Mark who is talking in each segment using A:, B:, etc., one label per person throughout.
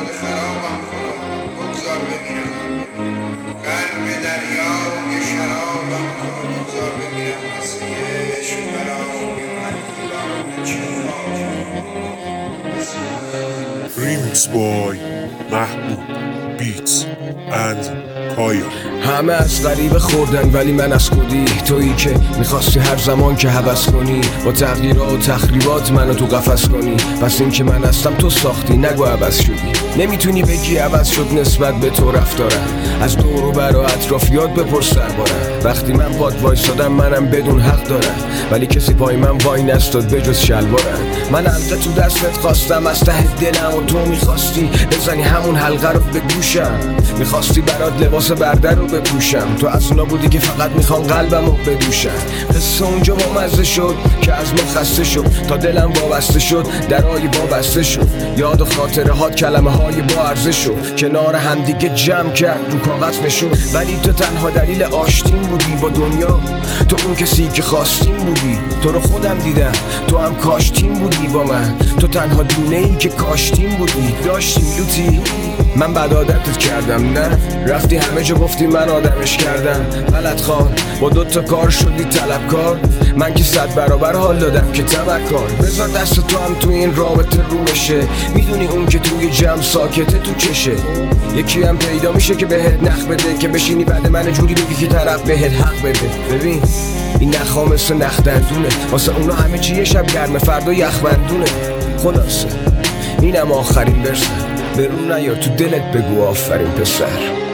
A: باد خرابم کن بگذار بمیرم قلب دریای شرابم کن بگذار بمیرم مثل یه عشق برای من دیوانه
B: Remix by Mahmoud Beats and Kaya.
C: همه از غریبه خوردن ولی من از خودی، تویی که میخواستی هر زمان که هوس کنی با تغییرات و تخریبات منو تو قفس کنی. پس این که من هستم تو ساختی، نگو عوض شدی. نمیتونی بگی عوض شد نسبت به تو رفتارم، از دور و بر و اطرافیات بپرس دربارم. وقتی من پاد وایسادم منم بدون حق دارم، ولی کسی پای من وای نستاد بجز شلوارم. من حلقه تو دستت خواستم از ته دلم و تو میخواستی بزنی همون حلقه رو به گوشم. میخواستی برات لباس برده رو بپوشم، تو از اونا بودی که فقط میخوان قلبم رو بدوشم. قصه اونجا مزه شد که از ما خسته شد، تا دلم وابسته شد درای وابسته شد. یاد و خاطره هات کلمه های با ارزش شد، کنار همدیگه جمع کرد رو کاغذ نشد. ولی تو تنها دلیل آشتیم بودی با دنیا، تو اون کسی که خواستیم بودی. تو رو خودم دیدم تو هم کاشتیم بودی با من، تو تنها دونه ای که کاشتیم بودی. داشتیم لوتی من بد عادتت کردم، نه رفتی همه جا گفتی من آدمش کردم. غلط خان با دوتا کار شدی طلبکار، من که 100 برابر حال دادم که تبکار. بذار دست تو هم تو این رابطه رو بشه، میدونی اون که توی جمع ساکته تو چشه. یکی هم پیدا میشه که بهت نخ بده، که بشینی بعد من جوری بگی که طرف بهت حق بده. ببین این نخا مثل نخ دندونه، واسه اونا همه چی یه شب گرمه فردا یخبندونه. خلاصه اینم آخرین برسه، برون نیار تو دلت بگو آفرین پسر.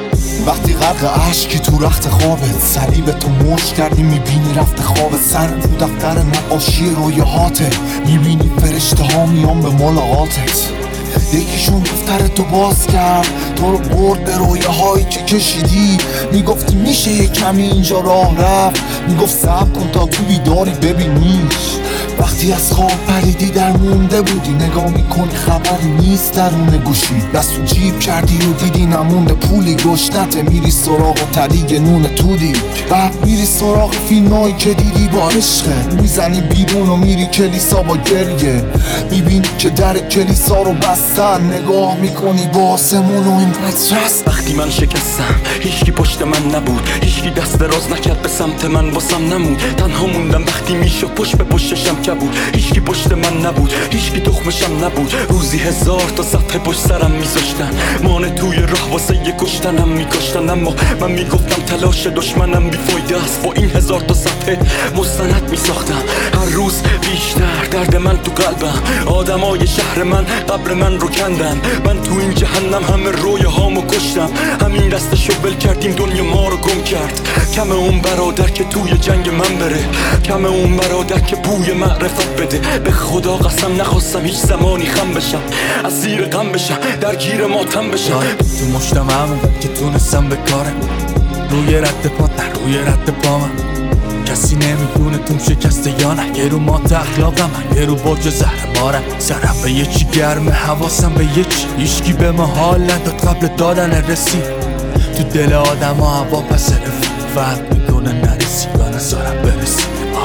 D: وقتی غرق عشقی تو رخت خوابت، سریع تو مشت کردی میبینی رفت خوابت. سر تو دفتر نقاشی رویاهاته، میبینی فرشته ها میان به ملاقاتت. یکیشون دفتر تو باز کرد، تو رو برد به رویاهایی که کشیدی. میگفتی میشه یه کمی اینجا راه رفت، میگفت صبر کن تا تو بیداری ببینیش. وقتی از خواب پریدی در مونده بودی، نگاه میکنی خبری نیست درون گوشی. دست تو جیب کردی و دیدی نمونده پولی گشنته. میری سراغ و تدیگ نون تودی، بعد میری سراغ فیلمایی که دیدی با عشقه. میزنی بیرون و میری کلیسا با گریه، میبینی که در کلیسا رو بستن. نگاه میکنی با آسمون و این رست.
E: وقتی من شکستم هیچکی پشت من نبود، هیچکی دست دراز نکرد به سمت من، واسم نمود. تنها موندم وقتی میشد پشت به پشتشم بود. هیچکی پشت من نبود، هیچکی تخمشم نبود. روزی 1000 تا صفحه پشت سرم میذاشتن، مانه توی راه واسه یه کشتنم میکشتن. اما من میگفتم تلاش دشمنم بیفایده است، با این 1000 تا صفحه مستند میساختم. هر روز بیشتر درد من تو قلبم، آدمای شهر من قبر من رو کندن. من تو این جهنم همه رویاهامو کشتم، همین دستشو ول کردیم دنیا ما رو گم کرد. کم اون برادر که توی جنگ من بره، کم اون برادر که بوی معرفت بده. به خدا قسم نخواستم هیچ زمانی خم بشم، از زیر غم بشم درگیر ماتم بشم. تو مشتم همه که تونستم به کارم، روی رد پا نه روی رد پا من. کسی نمیدونه توم شکسته یا نه، یه رو مات اخلاقم یه رو برج زهرمارم. سرم به یه چی گرمه حواسم به یه چی، هیچکی به ما حال نداد قبل دادن رسید. تو دل آدم ها هوا پس رفید، فرق میکنه نرسی یا نزارم برسی.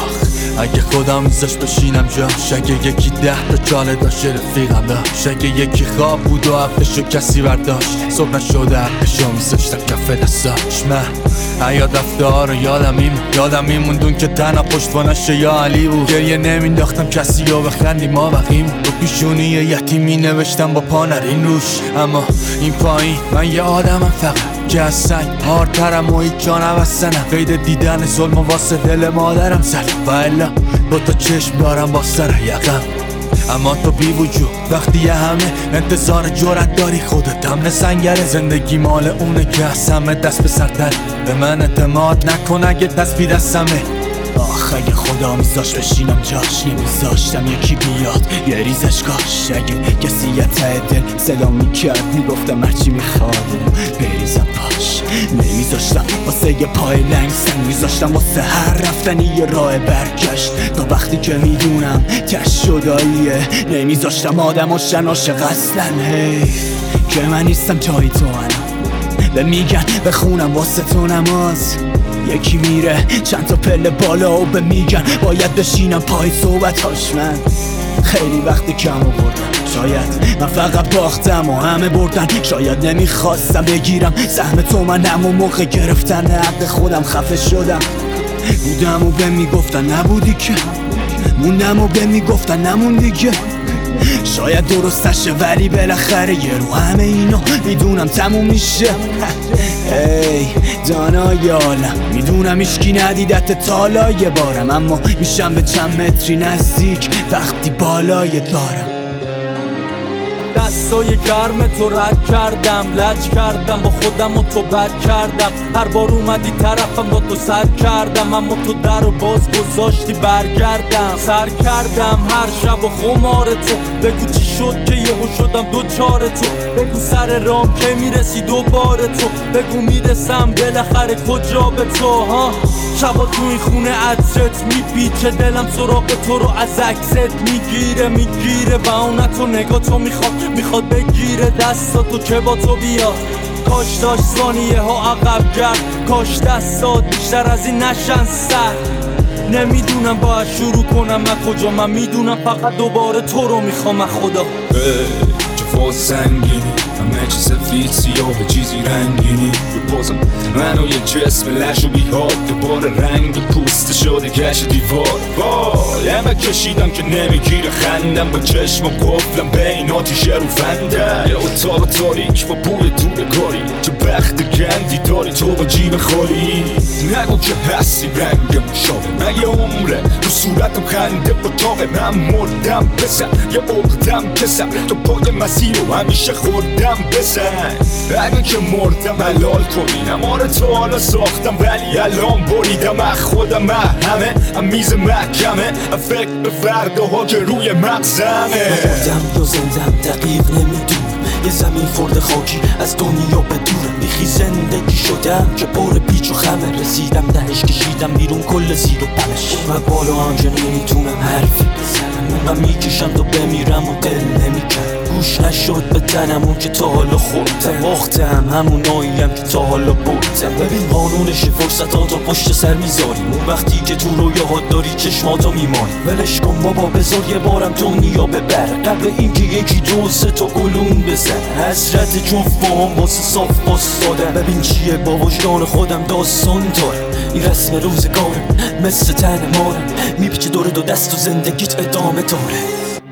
E: اگه خودم میذاش بشینم جاش، اگه یکی 10 تا چاله داشت رفیقم داشت، اگه یکی خواب بود و حقشو کسی برداشت، صبح نشده حقشو میذاشتم کف دستاش. من یاد رفته ها رو یادم میموندون که تنها پشتوانش یا علی بود. گریه نمینداختم کسی رو بخندی ما بقیم، رو پیشونی یتیمی نوشتم با پا نرین روش. اما این پایین من یه آدمم فقط که از سنگ هارترم و هیچ جا نبستنم. قید دیدن ظلم واسه دل مادرم زد، و الا با تا چشم دارم با سر یقم. اما تو بی وجود وقتی یه همه انتظار جرأت داری، خودت هم سنگره. زندگی مال اونه که از همه دست به سرتر، به من اعتماد نکن اگه دست بی دستمه. آخ اگه خدا میذاش بشینم جاش، نمیذاشتم یکی بیاد یه ریزش کاش. اگه کسی یه ته دل صدا میکرد میگفتم هرچی میخوادم بریزم پاش. نمیذاشتم واسه یه پای لنگ سنگ، میذاشتم واسه هر رفتنی یه راه برگشت. تا وقتی که میدونم کش شداییه، نمیذاشتم آدم و عاشق اصلن. حیف که من نیستم جای تو به میگن بخونم واسه تو نماز. یکی میره چند تا پله بالا و به میگن باید بشینم پای صحبتاش. من خیلی وقتی کم آوردم
F: شاید من فقط باختم و همه بردن، شاید نمیخواستم بگیرم سهم تو، منم و موقع گرفتن حق خودم خفه شدم. بودم و به میگفتن نبودی که، موندم و به میگفتن نمون دیگه. شاید درست نشه ولی بالاخره یه رو همه اینا میدونم تموم میشه. ای دانای عالم، میدونم ایشکی ندیدت تالای بارم، اما میشم به چند متری نزدیک وقتی بالای دارم.
E: دستای گرم تو رد کردم، لج کردم با خودم و تو بد کردم. هر بار اومدی طرفم با تو سر کردم، اما تو در رو باز گذاشتی برگردم. سر کردم هر شب و خمار تو، بگو چی شد که یهو شدم دوچار تو. بگو سر رام که میرسی دوباره تو، بگو میرسم بالاخره کجا به تو. ها شبا تو این خونه عطرت میپیچه، دلم سراغ تو رو از عکست میگیره و اون تو نگاه تو میخواد بگیره دستاتو که با تو بیاد. کاش داشت ثانیه ها عقب گرد، کاش دستات بیشتر از این نشن سر. نمیدونم باید شروع کنم من کجا، من میدونم فقط دوباره تو رو میخوام از خدا.
G: فاز سنگینی همه چیز سفید سیاه به چیزی رنگینی، به بازم منو یه جسم لش و بیهاد، دوباره رنگ پوست شده کش دیوار. وای همه کشیدم که نمیگیره خندم، با چشم و قفلم بین آتیشه رو فنده. یه اتاق تاریک با بوی دورگاری، چه بخت گندی داری تو با جیب خالی. نگو که هستی رنگ مشابه، من یه عمره رو صورتم خنده با تاقه. من مردم بزن یه عقدم کسم، تو پای مسیر رو همیشه خوردم بزن. اگه که مردم حلال کنینم، آره تو حالا ساختم ولی الان بریدم از خودم. همه میز محکمه، فکر به فرداها که روی مغزمه.
E: مردم یا زندم دقیق نمیدونم، یه زمین خورده خاکی از دنیا بدورم. بیخی زندگی شدم که پر پیچ و خمه، رسیدم دهش کشیدم بیرون کل زیر و پلش. و بالا آنجا نمیتونم حرفی بزنم، من میکشم تا بمیرم و دل نمیکنم. گوش نشد به تنم اون که تا حالا خوردم، باختم هموناییم که تا حالا بردم. ببین قانونش فرصتاتو پشت سر میذاریم، اون وقتی که تو رویاهات داری چشماتو میمانی. ولش کن بابا بذار یه بارم دنیا ببر، قبل اینکه یکی دو سه تا گلون بزن. حسرت جفت با هم واسه صاف باستادم. ببین چیه با وجدان خودم داستان دارم، این رسم روزگارم مثل تن مارم، میپیچه دور دو دست و زندگیت ادامه داره.